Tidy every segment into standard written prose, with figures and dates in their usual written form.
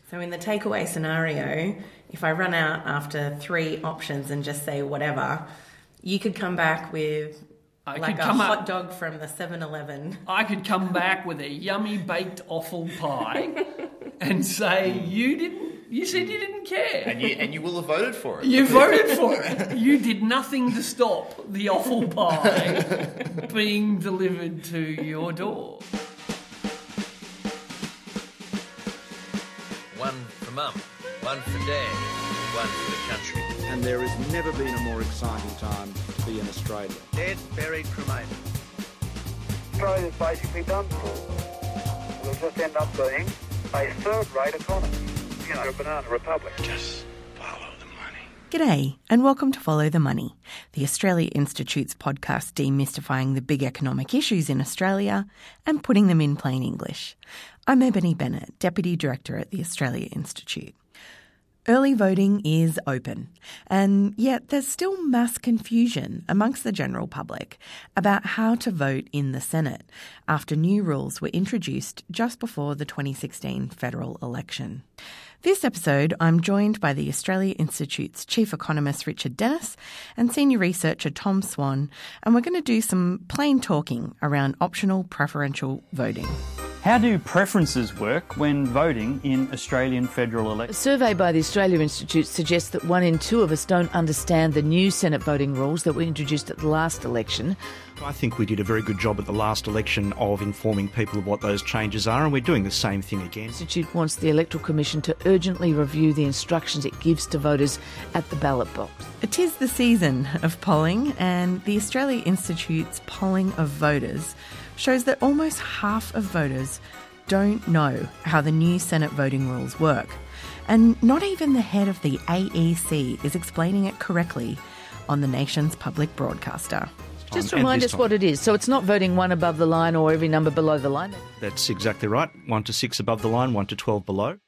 So in the takeaway scenario, if I run out after 3 options and just say whatever, you could come back with hot dog from the 7-Eleven. I could come back with a yummy baked offal pie and say, you said you didn't care. And you will have voted for it. You voted for it. You did nothing to stop the offal pie being delivered to your door. One for Mum, one for Dad, one for the country. And there has never been a more exciting time to be in Australia. Dead, buried, cremated. Australia's basically done for. We'll just end up being a third-rate economy. You know, a banana republic. Just follow the money. G'day and welcome to Follow the Money, the Australia Institute's podcast demystifying the big economic issues in Australia and putting them in plain English. I'm Ebony Bennett, Deputy Director at the Australia Institute. Early voting is open, and yet there's still mass confusion amongst the general public about how to vote in the Senate after new rules were introduced just before the 2016 federal election. This episode, I'm joined by the Australia Institute's Chief Economist Richard Dennis and Senior Researcher Tom Swan, and we're going to do some plain talking around optional preferential voting. How do preferences work when voting in Australian federal elections? A survey by the Australia Institute suggests that 1 in 2 of us don't understand the new Senate voting rules that were introduced at the last election. I think we did a very good job at the last election of informing people of what those changes are, and we're doing the same thing again. The Institute wants the Electoral Commission to urgently review the instructions it gives to voters at the ballot box. It is the season of polling, and the Australia Institute's polling of voters shows that almost half of voters don't know how the new Senate voting rules work. And not even the head of the AEC is explaining it correctly on the nation's public broadcaster. Just remind us what it is. So it's not voting 1 above the line or every number below the line. That's exactly right. 1 to 6 above the line, 1 to 12 below.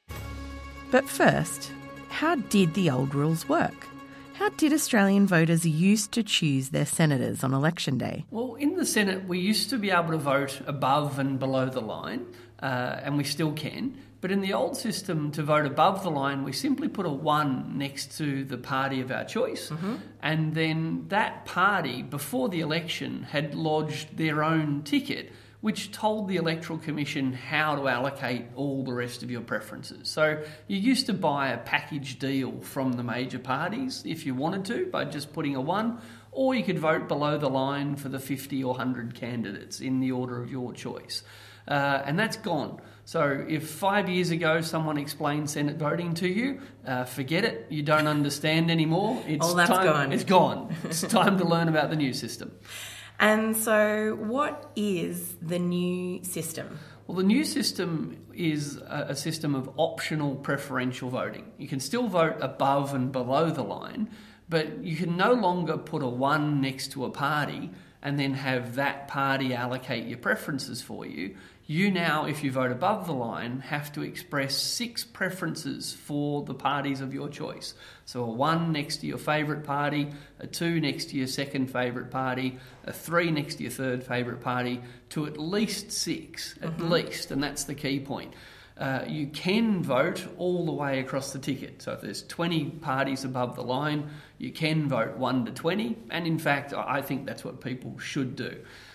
But first, how did the old rules work? How did Australian voters used to choose their senators on election day? Well, in the Senate, we used to be able to vote above and below the line, and we still can. But in the old system, to vote above the line, we simply put a 1 next to the party of our choice. And then that party, before the election, had lodged their own ticket, which told the Electoral Commission how to allocate all the rest of your preferences. So you used to buy a package deal from the major parties if you wanted to by just putting a 1, or you could vote below the line for the 50 or 100 candidates in the order of your choice. And that's gone. So if 5 years ago someone explained Senate voting to you, forget it. You don't understand anymore. Gone. It's gone. It's time to learn about the new system. And so what is the new system? Well, the new system is a system of optional preferential voting. You can still vote above and below the line, but you can no longer put a 1 next to a party and then have that party allocate your preferences for you. You now, if you vote above the line, have to express 6 preferences for the parties of your choice. So a 1 next to your favourite party, a 2 next to your second favourite party, a 3 next to your third favourite party, to at least 6, at least, and that's the key point. You can vote all the way across the ticket. So if there's 20 parties above the line, you can vote 1 to 20, and in fact, I think that's what people should do.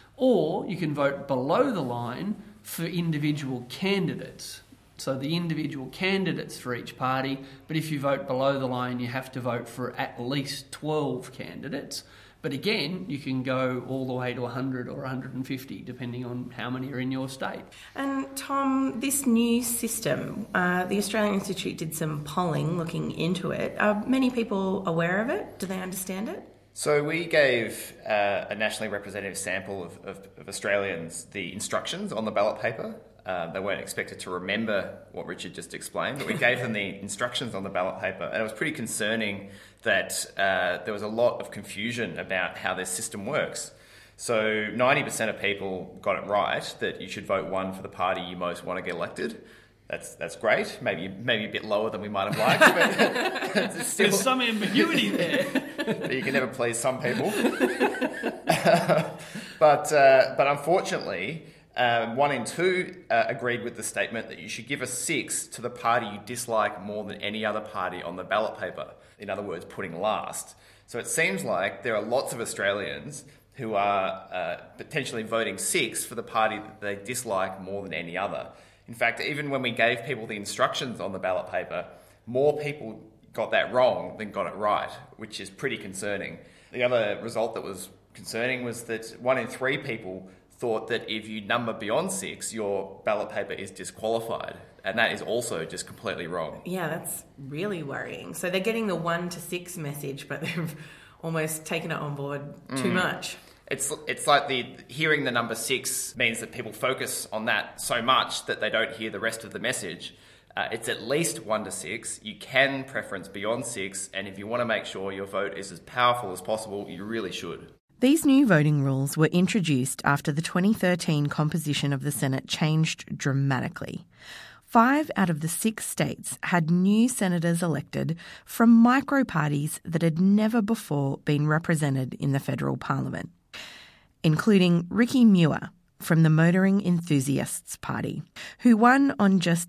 Or you can vote below the line for individual candidates. So the individual candidates for each party, but if you vote below the line, you have to vote for at least 12 candidates. But again, you can go all the way to 100 or 150, depending on how many are in your state. And Tom, this new system, the Australian Institute did some polling looking into it. Are many people aware of it? Do they understand it? So we gave a nationally representative sample of Australians the instructions on the ballot paper. They weren't expected to remember what Richard just explained, but we gave them the instructions on the ballot paper, and it was pretty concerning that there was a lot of confusion about how this system works. So 90% of people got it right, that you should vote 1 for the party you most want to get elected. That's great. Maybe a bit lower than we might have liked, but still, there's some ambiguity there. You can never please some people. But unfortunately, 1 in 2 agreed with the statement that you should give a 6 to the party you dislike more than any other party on the ballot paper. In other words, putting last. So it seems like there are lots of Australians who are potentially voting 6 for the party that they dislike more than any other. In fact, even when we gave people the instructions on the ballot paper, more people got that wrong than got it right, which is pretty concerning. The other result that was concerning was that 1 in 3 people thought that if you number beyond 6, your ballot paper is disqualified. And that is also just completely wrong. Yeah, that's really worrying. So they're getting the 1 to 6 message, but they've almost taken it on board too much. It's like hearing the number 6 means that people focus on that so much that they don't hear the rest of the message. It's at least 1 to 6. You can preference beyond 6, and if you want to make sure your vote is as powerful as possible, you really should. These new voting rules were introduced after the 2013 composition of the Senate changed dramatically. 5 out of the 6 states had new senators elected from micro-parties that had never before been represented in the federal parliament, including Ricky Muir from the Motoring Enthusiasts Party, who won on just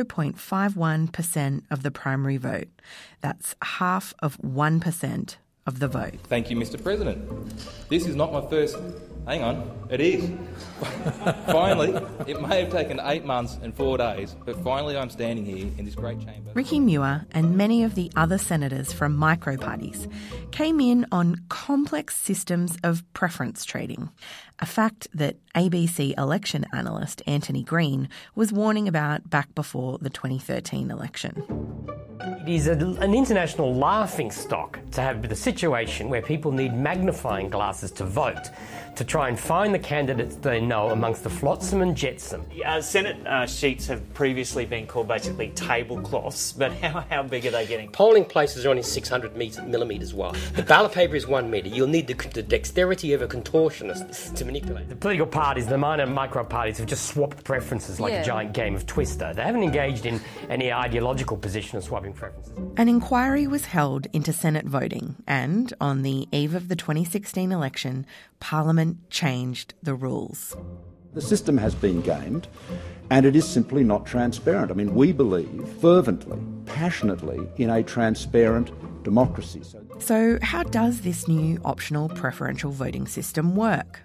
0.51% of the primary vote. That's half of 1% of the vote. Thank you, Mr. President. This is not my first... Hang on, it is. Finally, it may have taken 8 months and 4 days, but finally I'm standing here in this great chamber. Ricky Muir and many of the other senators from micro-parties came in on complex systems of preference trading, a fact that ABC election analyst Anthony Green was warning about back before the 2013 election. It is an international laughingstock to have the situation where people need magnifying glasses to vote, to try and find the candidates they know amongst the flotsam and jetsam. Senate sheets have previously been called basically tablecloths, but how big are they getting? Polling places are only 600 millimetres wide. The ballot paper is 1 metre. You'll need the dexterity of a contortionist to manipulate. The political parties, the minor micro-parties, have just swapped preferences like a giant game of Twister. They haven't engaged in any ideological position of swapping preferences. An inquiry was held into Senate voting and, on the eve of the 2016 election, Parliament changed the rules. The system has been gamed and it is simply not transparent. I mean, we believe fervently, passionately in a transparent democracy. So how does this new optional preferential voting system work?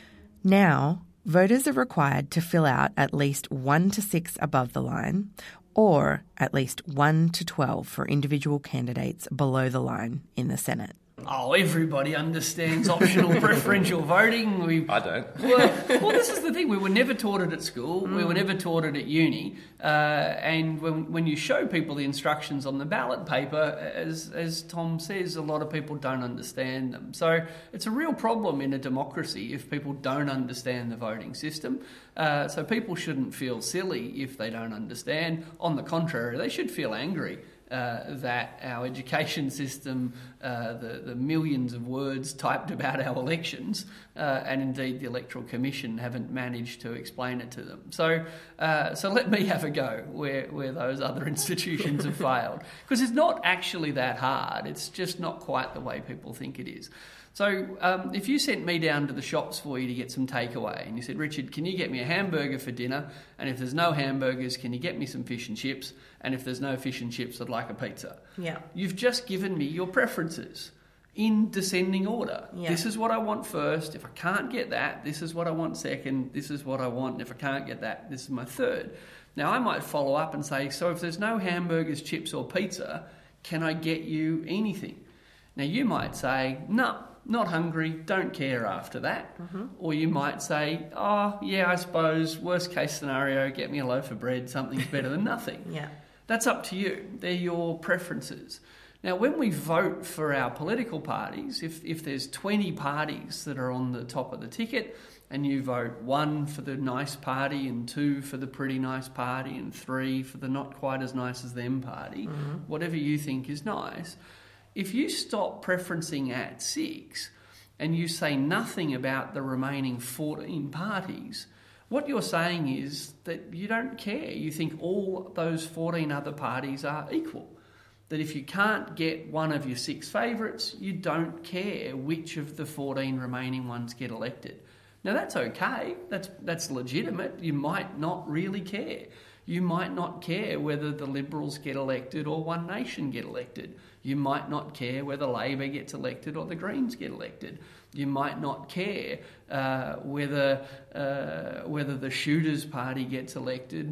Now, voters are required to fill out at least 1 to 6 above the line, or at least 1 to 12 for individual candidates below the line in the Senate. Oh, everybody understands optional preferential voting. I don't. Well, this is the thing. We were never taught it at school. We were never taught it at uni. And when you show people the instructions on the ballot paper, as Tom says, a lot of people don't understand them. So it's a real problem in a democracy if people don't understand the voting system. So people shouldn't feel silly if they don't understand. On the contrary, they should feel angry. That our education system, the millions of words typed about our elections, and indeed the Electoral Commission haven't managed to explain it to them. So let me have a go where those other institutions have failed. Because it's not actually that hard. It's just not quite the way people think it is. So if you sent me down to the shops for you to get some takeaway and you said, Richard, can you get me a hamburger for dinner? And if there's no hamburgers, can you get me some fish and chips? And if there's no fish and chips, I'd like a pizza. Yeah. You've just given me your preferences in descending order. Yeah. This is what I want first. If I can't get that, this is what I want second. This is what I want. And if I can't get that, this is my third. Now, I might follow up and say, so if there's no hamburgers, chips or pizza, can I get you anything? Now, you might say, no. Not hungry, don't care after that. Mm-hmm. Or you might say, oh, yeah, I suppose, worst case scenario, get me a loaf of bread, something's better than nothing. Yeah. That's up to you. They're your preferences. Now, when we vote for our political parties, if there's 20 parties that are on the top of the ticket and you vote 1 for the nice party and 2 for the pretty nice party and 3 for the not quite as nice as them party, whatever you think is nice, if you stop preferencing at 6 and you say nothing about the remaining 14 parties, what you're saying is that you don't care. You think all those 14 other parties are equal. That if you can't get one of your 6 favourites, you don't care which of the 14 remaining ones get elected. Now that's okay, that's legitimate. You might not really care. You might not care whether the Liberals get elected or One Nation get elected. You might not care whether Labor gets elected or the Greens get elected. You might not care whether the Shooters Party gets elected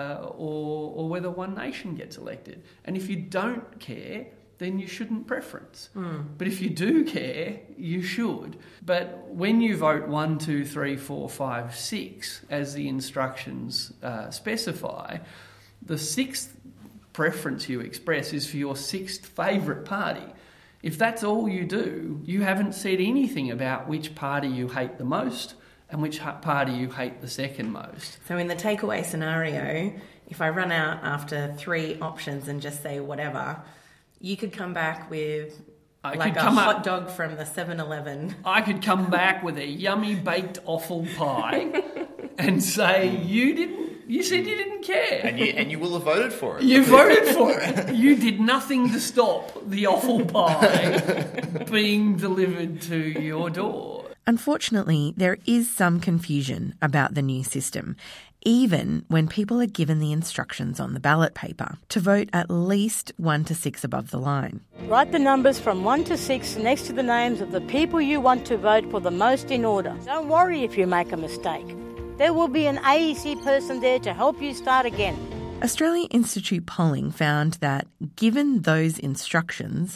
or whether One Nation gets elected. And if you don't care, then you shouldn't preference. But if you do care, you should. But when you vote 1, 2, 3, 4, 5, 6, as the instructions specify, the sixth preference you express is for your sixth favourite party. If that's all you do, you haven't said anything about which party you hate the most and which party you hate the second most. So in the takeaway scenario, if I run out after 3 options and just say whatever, you could come back with a hot dog from the 7-Eleven. I could come back with a yummy baked offal pie and say, you said you didn't care. And you will have voted for it. You voted for it. You did nothing to stop the offal pie being delivered to your door. Unfortunately, there is some confusion about the new system, even when people are given the instructions on the ballot paper to vote at least 1 to 6 above the line. Write the numbers from 1 to 6 next to the names of the people you want to vote for the most in order. Don't worry if you make a mistake. There will be an AEC person there to help you start again. Australia Institute polling found that, given those instructions,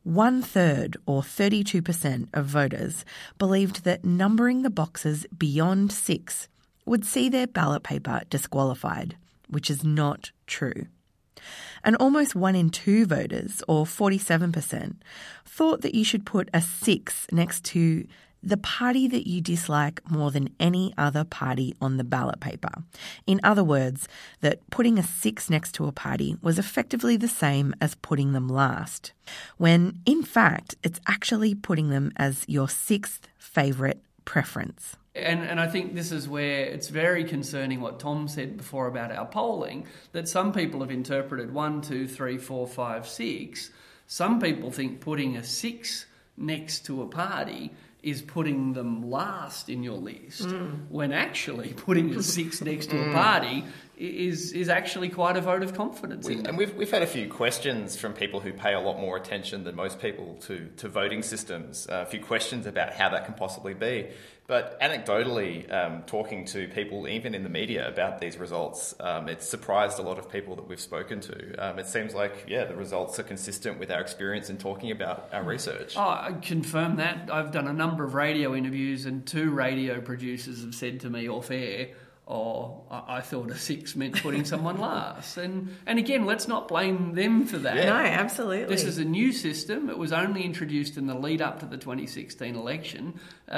1/3 or 32% of voters believed that numbering the boxes beyond 6 would see their ballot paper disqualified, which is not true. And almost 1 in 2 voters, or 47%, thought that you should put a 6 next to the party that you dislike more than any other party on the ballot paper. In other words, that putting a 6 next to a party was effectively the same as putting them last, when in fact it's actually putting them as your 6th favourite preference. And I think this is where it's very concerning what Tom said before about our polling, that some people have interpreted 1, 2, 3, 4, 5, 6. Some people think putting a 6 next to a party is putting them last in your list, when actually putting a 6 next to a party is actually quite a vote of confidence. And we've had a few questions from people who pay a lot more attention than most people to voting systems, a few questions about how that can possibly be. But anecdotally, talking to people, even in the media, about these results, it's surprised a lot of people that we've spoken to. It seems like, the results are consistent with our experience in talking about our research. Oh, I confirm that. I've done a number of radio interviews and 2 radio producers have said to me off air, I thought a 6 meant putting someone last. And again, let's not blame them for that. No, absolutely. This is a new system. It was only introduced in the lead up to the 2016 election.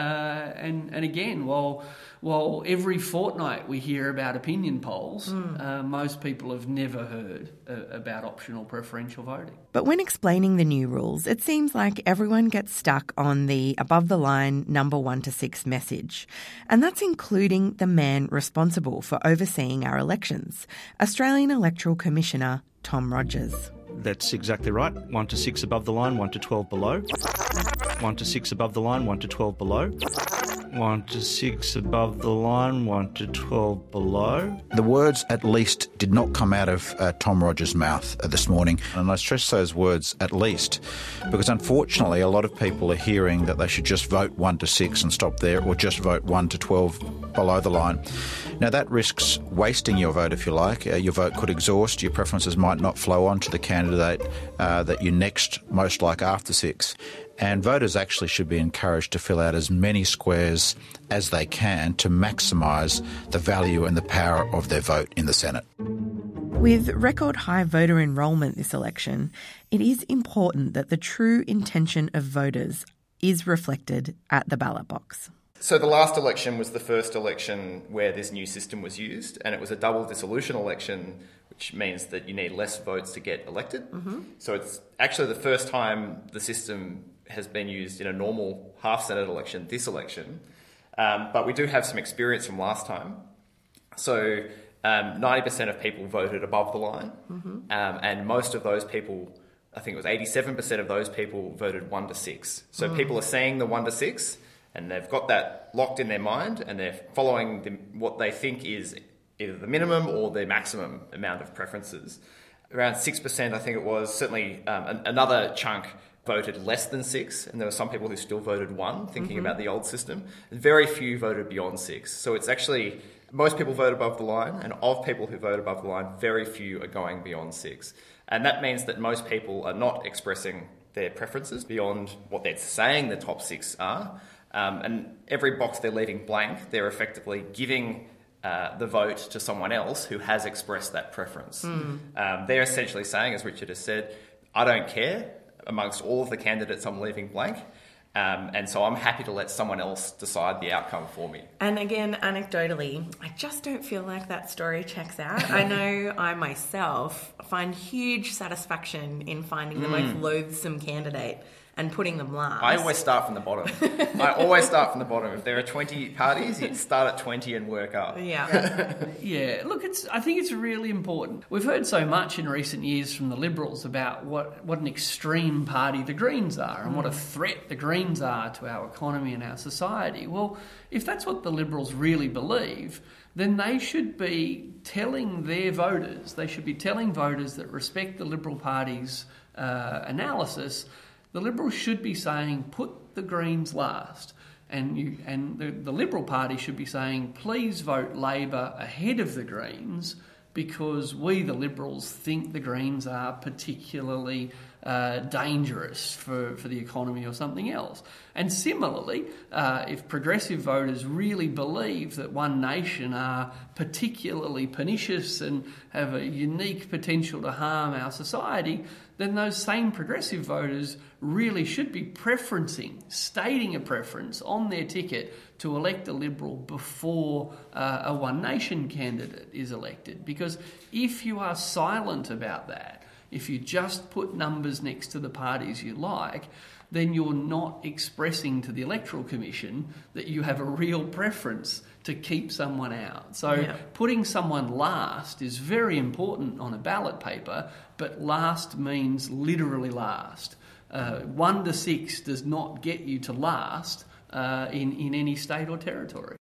And again, while every fortnight we hear about opinion polls, most people have never heard about optional preferential voting. But when explaining the new rules, it seems like everyone gets stuck on the above-the-line number 1 to 6 message. And that's including the man responsible for overseeing our elections, Australian Electoral Commissioner Tom Rogers. That's exactly right. 1 to 6 above the line, 1 to 12 below. 1 to 6 above the line, 1 to 12 below. 1 to 6 above the line, 1 to 12 below. The words "at least" did not come out of Tom Rogers' mouth this morning. And I stress those words "at least" because unfortunately a lot of people are hearing that they should just vote 1 to 6 and stop there, or just vote 1 to 12 below the line. Now that risks wasting your vote, if you like. Your vote could exhaust. Your preferences might not flow on to the candidate that you next most like after 6. And voters actually should be encouraged to fill out as many squares as they can to maximise the value and the power of their vote in the Senate. With record high voter enrolment this election, it is important that the true intention of voters is reflected at the ballot box. So the last election was the first election where this new system was used, and it was a double dissolution election, which means that you need less votes to get elected. So it's actually the first time the system has been used in a normal half-Senate election, this election. But we do have some experience from last time. So 90% of people voted above the line, and most of those people, I think it was 87% of those people voted 1 to 6. So people are seeing the 1 to 6, And they've got that locked in their mind, and they're following what they think is either the minimum or the maximum amount of preferences. Around 6%, I think it was. Certainly another chunk voted less than 6, and there were some people who still voted 1, thinking about the old system. Very few voted beyond 6. So it's actually, most people vote above the line, and of people who vote above the line, very few are going beyond 6. And that means that most people are not expressing their preferences beyond what they're saying the top 6 are. And every box they're leaving blank, they're effectively giving the vote to someone else who has expressed that preference. They're essentially saying, as Richard has said, I don't care amongst all of the candidates I'm leaving blank, and so I'm happy to let someone else decide the outcome for me. And again, anecdotally, I just don't feel like that story checks out. I know I myself find huge satisfaction in finding the most loathsome candidate and putting them last. I always start from the bottom. If there are 20 parties, you start at 20 and work up. Yeah, look, I think it's really important. We've heard so much in recent years from the Liberals about what an extreme party the Greens are and what a threat the Greens are to our economy and our society. Well, if that's what the Liberals really believe, then they should be telling their voters, that respect the Liberal Party's analysis. The Liberals should be saying, put the Greens last. And the Liberal Party should be saying, please vote Labor ahead of the Greens because we, the Liberals, think the Greens are particularly dangerous for the economy or something else. And similarly, if progressive voters really believe that One Nation are particularly pernicious and have a unique potential to harm our society, then those same progressive voters really should be stating a preference on their ticket to elect a Liberal before a One Nation candidate is elected. Because if you are silent about that, if you just put numbers next to the parties you like, then you're not expressing to the Electoral Commission that you have a real preference to keep someone out. So putting someone last is very important on a ballot paper, but last means literally last. 1 to 6 does not get you to last in any state or territory.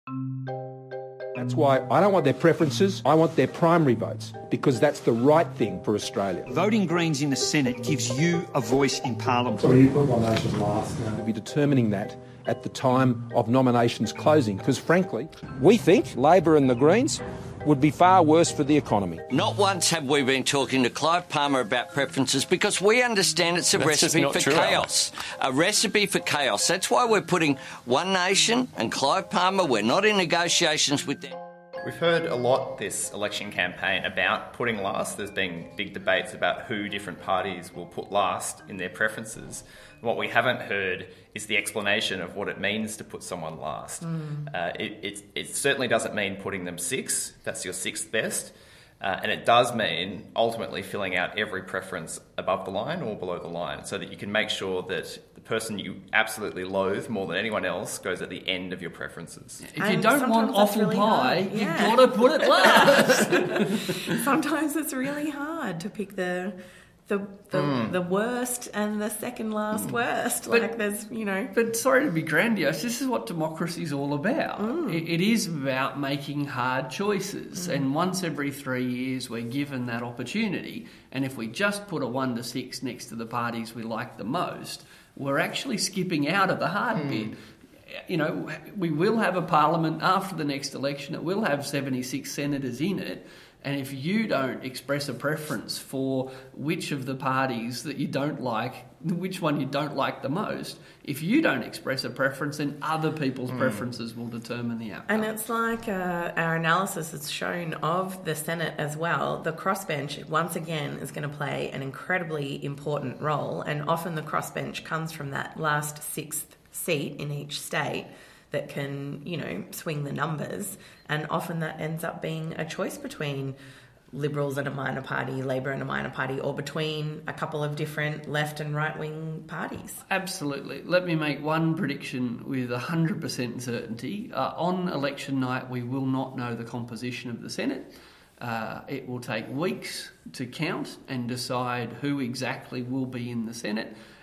That's why I don't want their preferences, I want their primary votes, because that's the right thing for Australia. Voting Greens in the Senate gives you a voice in Parliament. So you put One Nation last. We'll be determining that at the time of nominations closing, because frankly, we think Labor and the Greens would be far worse for the economy. Not once have we been talking to Clive Palmer about preferences because we understand it's a recipe for chaos. A recipe for chaos. That's why we're putting One Nation and Clive Palmer, we're not in negotiations with them. We've heard a lot this election campaign about putting last. There's been big debates about who different parties will put last in their preferences. What we haven't heard is the explanation of what it means to put someone last. It certainly doesn't mean putting them 6, that's your 6th best, and it does mean ultimately filling out every preference above the line or below the line so that you can make sure that the person you absolutely loathe more than anyone else goes at the end of your preferences. If you don't want awful pie, you've got to put it last. Sometimes it's really hard to pick the worst and the second last worst. But sorry to be grandiose, this is what democracy's all about. It is about making hard choices. And once every 3 years, we're given that opportunity. And if we just put a 1 to 6 next to the parties we like the most, we're actually skipping out of the hard bit. We will have a parliament after the next election. It will have 76 senators in it. And if you don't express a preference for which of the parties that you don't like, which one you don't like the most, if you don't express a preference, then other people's preferences will determine the outcome. And it's like our analysis has shown of the Senate as well. The crossbench, once again, is going to play an incredibly important role. And often the crossbench comes from that last 6th seat in each state that can, swing the numbers. And often that ends up being a choice between Liberals and a minor party, Labor and a minor party, or between a couple of different left and right-wing parties. Absolutely. Let me make one prediction with 100% certainty. On election night, we will not know the composition of the Senate. It will take weeks to count and decide who exactly will be in the Senate.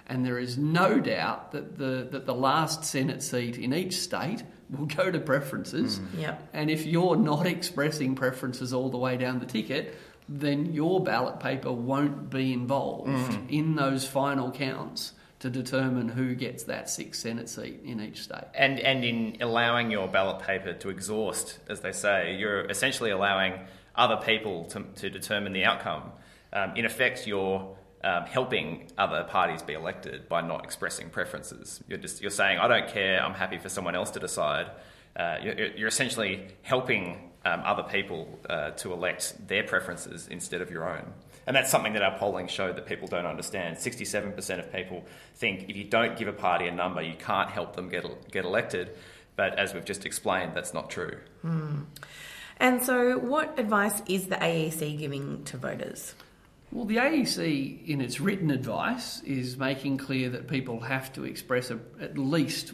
And there is no doubt that the last Senate seat in each state will go to preferences. Yep. And if you're not expressing preferences all the way down the ticket, then your ballot paper won't be involved in those final counts to determine who gets that 6th Senate seat in each state. And in allowing your ballot paper to exhaust, as they say, you're essentially allowing other people to determine the outcome. In effect, you're helping other parties be elected by not expressing preferences. You're saying, I don't care, I'm happy for someone else to decide. You're essentially helping other people to elect their preferences instead of your own. And that's something that our polling showed that people don't understand. 67% of people think if you don't give a party a number, you can't help them get elected. But as we've just explained, that's not true. And so what advice is the AEC giving to voters? Well, the AEC, in its written advice, is making clear that people have to express at least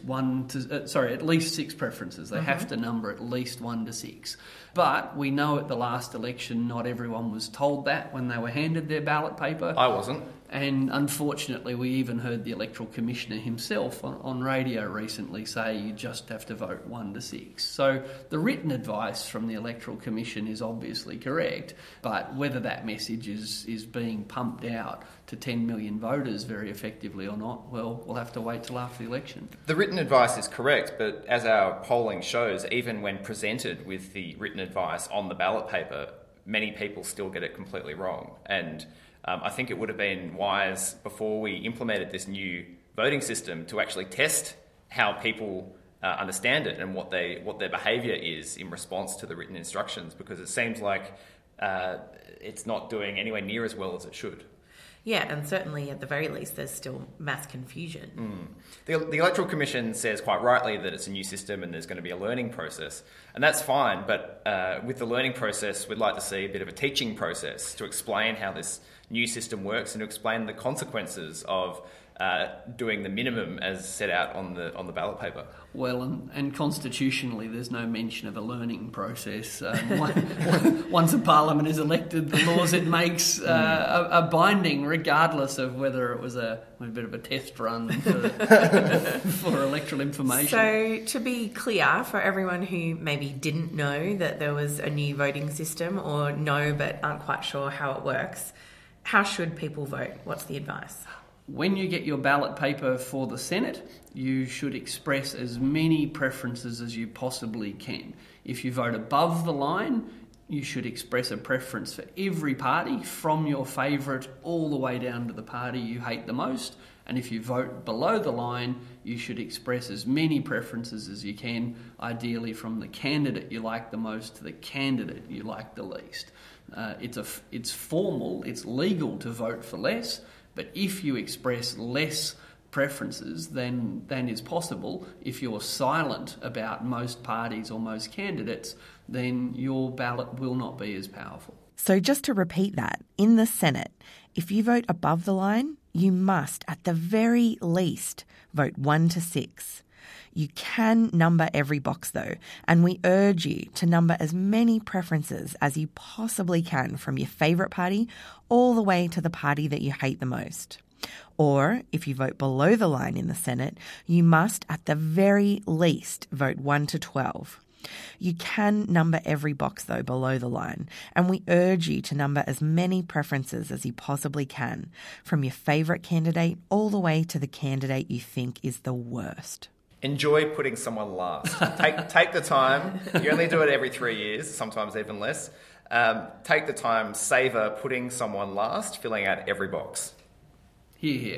6 preferences. They have to number at least 1 to 6. But we know at the last election, not everyone was told that when they were handed their ballot paper. I wasn't. And unfortunately, we even heard the Electoral Commissioner himself on radio recently say you just have to vote 1 to 6. So the written advice from the Electoral Commission is obviously correct, but whether that message is being pumped out to 10 million voters very effectively or not, well, we'll have to wait till after the election. The written advice is correct, but as our polling shows, even when presented with the written advice on the ballot paper, many people still get it completely wrong. And I think it would have been wise before we implemented this new voting system to actually test how people understand it and what their behaviour is in response to the written instructions, because it seems like it's not doing anywhere near as well as it should. Yeah, and certainly at the very least there's still mass confusion. The Electoral Commission says quite rightly that it's a new system and there's going to be a learning process, and that's fine, but with the learning process we'd like to see a bit of a teaching process to explain how this new system works and to explain the consequences of doing the minimum as set out on the ballot paper. Well, and constitutionally, there's no mention of a learning process. Once a parliament is elected, the laws it makes are binding, regardless of whether it was a bit of a test run for electoral information. So, to be clear, for everyone who maybe didn't know that there was a new voting system, or know but aren't quite sure how it works, how should people vote? What's the advice? When you get your ballot paper for the Senate, you should express as many preferences as you possibly can. If you vote above the line, you should express a preference for every party, from your favourite all the way down to the party you hate the most. And if you vote below the line, you should express as many preferences as you can, ideally from the candidate you like the most to the candidate you like the least. It's formal, it's legal to vote for less, but if you express less preferences than is possible, if you're silent about most parties or most candidates, then your ballot will not be as powerful. So just to repeat that, in the Senate, if you vote above the line, you must, at the very least, vote 1 to 6. You can number every box though, and we urge you to number as many preferences as you possibly can, from your favourite party all the way to the party that you hate the most. Or, if you vote below the line in the Senate, you must at the very least vote 1 to 12. You can number every box though below the line, and we urge you to number as many preferences as you possibly can, from your favourite candidate all the way to the candidate you think is the worst. Enjoy putting someone last. Take the time. You only do it every 3 years, sometimes even less. Take the time, savour putting someone last, filling out every box. Hear, hear.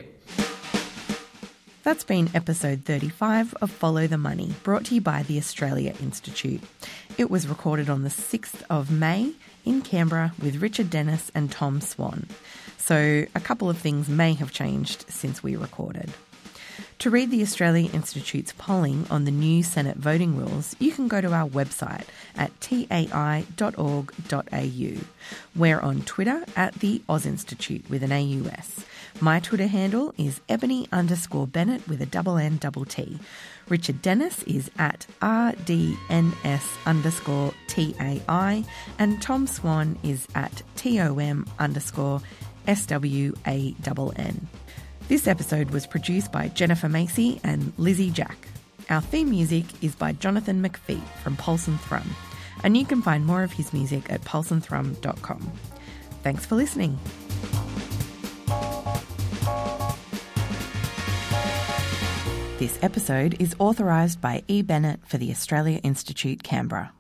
That's been episode 35 of Follow the Money, brought to you by the Australia Institute. It was recorded on the 6th of May in Canberra with Richard Dennis and Tom Swan. So a couple of things may have changed since we recorded. To read the Australia Institute's polling on the new Senate voting rules, you can go to our website at tai.org.au. We're on Twitter at the Oz Institute with an AUS. My Twitter handle is Ebony_Bennett with a NNT. Richard Dennis is at RDNS_TAI, and Tom Swan is at TOM_SWANN. This episode was produced by Jennifer Macy and Lizzie Jack. Our theme music is by Jonathan McPhee from Pulse and Thrum, and you can find more of his music at pulseandthrum.com. Thanks for listening. This episode is authorised by E. Bennett for the Australia Institute, Canberra.